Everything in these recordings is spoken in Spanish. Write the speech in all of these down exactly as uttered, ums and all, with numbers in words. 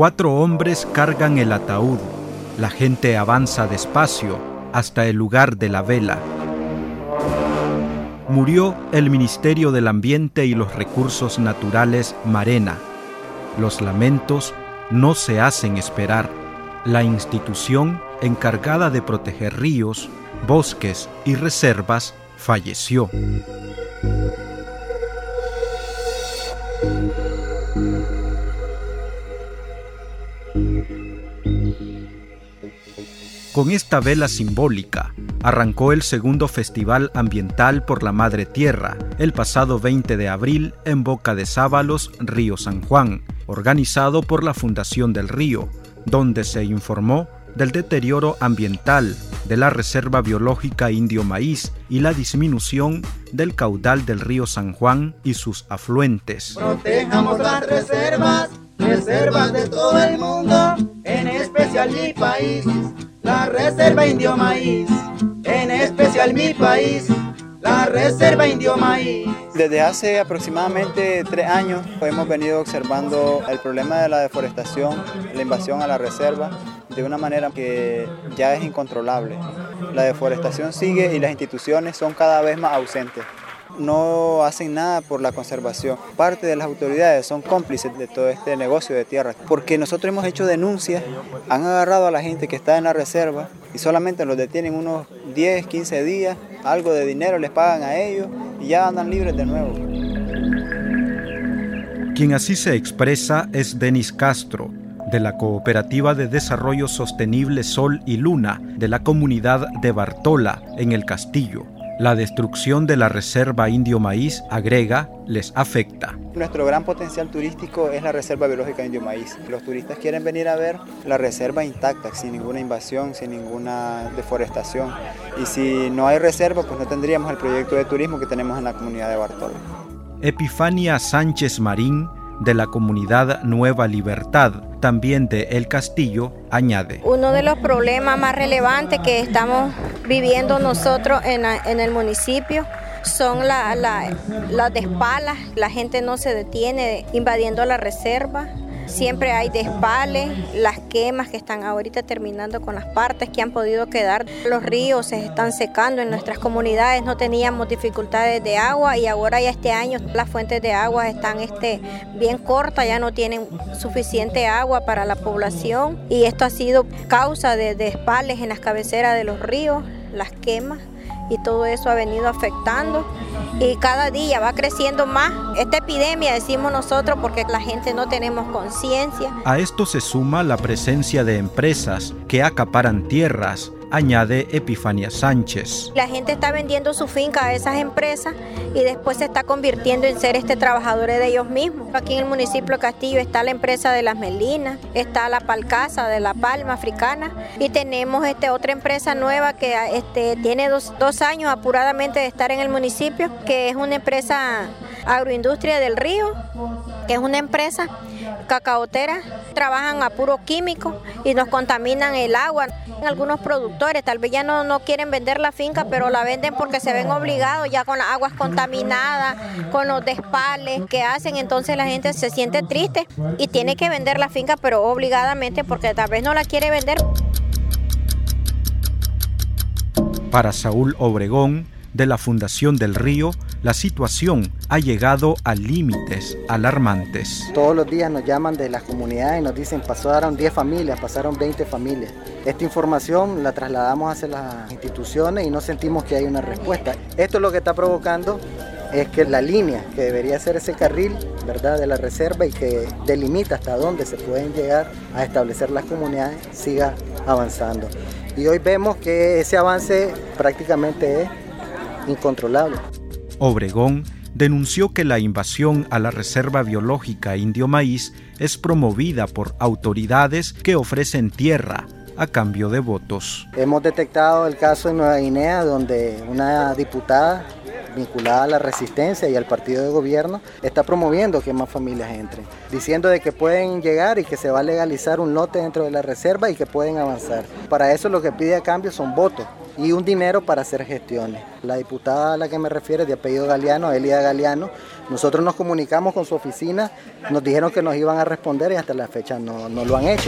Cuatro hombres cargan el ataúd. La gente avanza despacio hasta el lugar de la vela. Murió el Ministerio del Ambiente y los Recursos Naturales Marena. Los lamentos no se hacen esperar. La institución encargada de proteger ríos, bosques y reservas falleció. Con esta vela simbólica, arrancó el segundo Festival Ambiental por la Madre Tierra, el pasado veinte de abril en Boca de Sábalos, Río San Juan, organizado por la Fundación del Río, donde se informó del deterioro ambiental de la Reserva Biológica Indio Maíz y la disminución del caudal del río San Juan y sus afluentes. Protejamos las reservas, reservas de todo el mundo, en especial mi país, la Reserva Indio Maíz, en especial mi país, la Reserva Indio Maíz. Desde hace aproximadamente tres años hemos venido observando el problema de la deforestación, la invasión a la reserva, de una manera que ya es incontrolable. La deforestación sigue y las instituciones son cada vez más ausentes. No hacen nada por la conservación. Parte de las autoridades son cómplices de todo este negocio de tierra, porque nosotros hemos hecho denuncias, han agarrado a la gente que está en la reserva y solamente los detienen unos diez, quince días, algo de dinero les pagan a ellos y ya andan libres de nuevo. Quien así se expresa es Denis Castro, de la Cooperativa de Desarrollo Sostenible Sol y Luna de la comunidad de Bartola, en El Castillo. La destrucción de la Reserva Indio Maíz, agrega, les afecta. Nuestro gran potencial turístico es la Reserva Biológica Indio Maíz. Los turistas quieren venir a ver la reserva intacta, sin ninguna invasión, sin ninguna deforestación. Y si no hay reserva, pues no tendríamos el proyecto de turismo que tenemos en la comunidad de Bartola. Epifania Sánchez Marín, de la comunidad Nueva Libertad, también de El Castillo, añade. Uno de los problemas más relevantes que estamos viviendo nosotros en, en el municipio son las la, la despalas. La gente no se detiene invadiendo la reserva. Siempre hay despales, las quemas que están ahorita terminando con las partes que han podido quedar. Los ríos se están secando en nuestras comunidades, no teníamos dificultades de agua y ahora ya este año las fuentes de agua están este, bien cortas, ya no tienen suficiente agua para la población y esto ha sido causa de despales en las cabeceras de los ríos, las quemas. Y todo eso ha venido afectando y cada día va creciendo más. Esta epidemia, decimos nosotros, porque la gente no tenemos conciencia. A esto se suma la presencia de empresas que acaparan tierras, añade Epifania Sánchez. La gente está vendiendo su finca a esas empresas y después se está convirtiendo en ser este trabajadores de ellos mismos. Aquí en el municipio de Castillo está la empresa de Las Melinas, está la Palcasa de La Palma Africana y tenemos este, otra empresa nueva que este, tiene dos, dos años apuradamente de estar en el municipio, que es una empresa Agroindustria del Río, que es una empresa cacaotera, trabajan a puro químico y nos contaminan el agua. Algunos productores tal vez ya no, no quieren vender la finca, pero la venden porque se ven obligados ya con las aguas contaminadas, con los despales que hacen, entonces la gente se siente triste y tiene que vender la finca, pero obligadamente porque tal vez no la quiere vender. Para Saúl Obregón, de la Fundación del Río, la situación ha llegado a límites alarmantes. Todos los días nos llaman de las comunidades y nos dicen pasaron diez familias, pasaron veinte familias. Esta información la trasladamos hacia las instituciones y no sentimos que hay una respuesta. Esto es lo que está provocando es que la línea que debería ser ese carril, ¿verdad?, de la reserva y que delimita hasta dónde se pueden llegar a establecer las comunidades siga avanzando. Y hoy vemos que ese avance prácticamente es incontrolable. Obregón denunció que la invasión a la Reserva Biológica Indio Maíz es promovida por autoridades que ofrecen tierra a cambio de votos. Hemos detectado el caso en Nueva Guinea, donde una diputada vinculada a la resistencia y al partido de gobierno está promoviendo que más familias entren, diciendo de que pueden llegar y que se va a legalizar un lote dentro de la reserva y que pueden avanzar. Para eso lo que pide a cambio son votos y un dinero para hacer gestiones. La diputada a la que me refiero, de apellido Galeano, Elida Galeano, nosotros nos comunicamos con su oficina, nos dijeron que nos iban a responder y hasta la fecha no, no lo han hecho.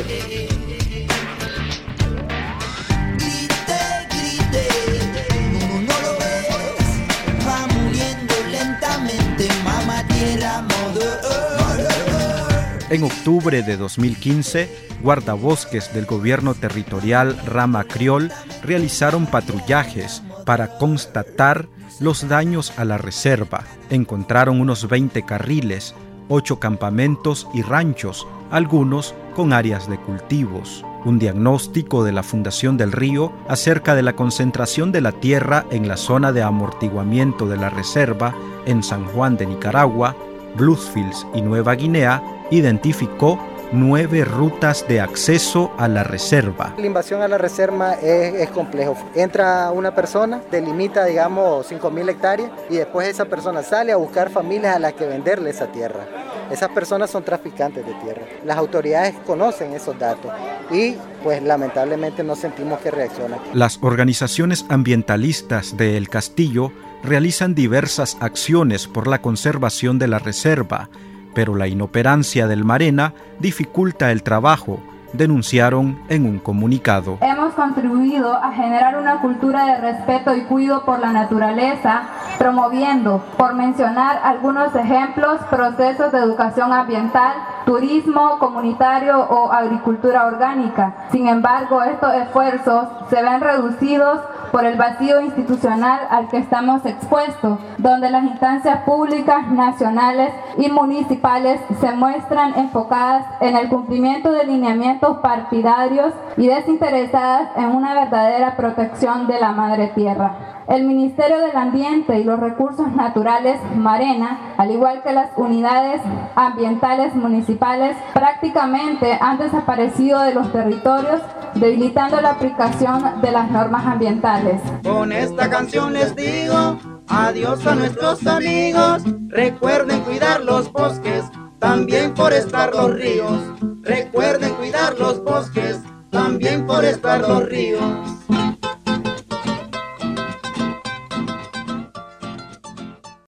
En octubre de dos mil quince, guardabosques del gobierno territorial Rama Criol realizaron patrullajes para constatar los daños a la reserva. Encontraron unos veinte carriles, ocho campamentos y ranchos, algunos con áreas de cultivos. Un diagnóstico de la Fundación del Río acerca de la concentración de la tierra en la zona de amortiguamiento de la reserva en San Juan de Nicaragua, Bluefields y Nueva Guinea identificó nueve rutas de acceso a la reserva. La invasión a la reserva es, es complejo. Entra una persona, delimita, digamos, cinco mil hectáreas y después esa persona sale a buscar familias a las que venderle esa tierra. Esas personas son traficantes de tierra. Las autoridades conocen esos datos y pues lamentablemente no sentimos que reaccionan. Las organizaciones ambientalistas de El Castillo realizan diversas acciones por la conservación de la reserva, pero la inoperancia del Marena dificulta el trabajo, denunciaron en un comunicado. Hemos contribuido a generar una cultura de respeto y cuidado por la naturaleza, promoviendo, por mencionar algunos ejemplos, procesos de educación ambiental, turismo comunitario o agricultura orgánica. Sin embargo, estos esfuerzos se ven reducidos por el vacío institucional al que estamos expuestos, donde las instancias públicas, nacionales y municipales se muestran enfocadas en el cumplimiento de lineamientos partidarios y desinteresadas en una verdadera protección de la madre tierra. El Ministerio del Ambiente y los Recursos Naturales, Marena, al igual que las unidades ambientales municipales, prácticamente han desaparecido de los territorios, debilitando la aplicación de las normas ambientales. Con esta canción les digo adiós a nuestros amigos. Recuerden cuidar los bosques, también forestar los ríos. Recuerden cuidar los bosques, también forestar los ríos.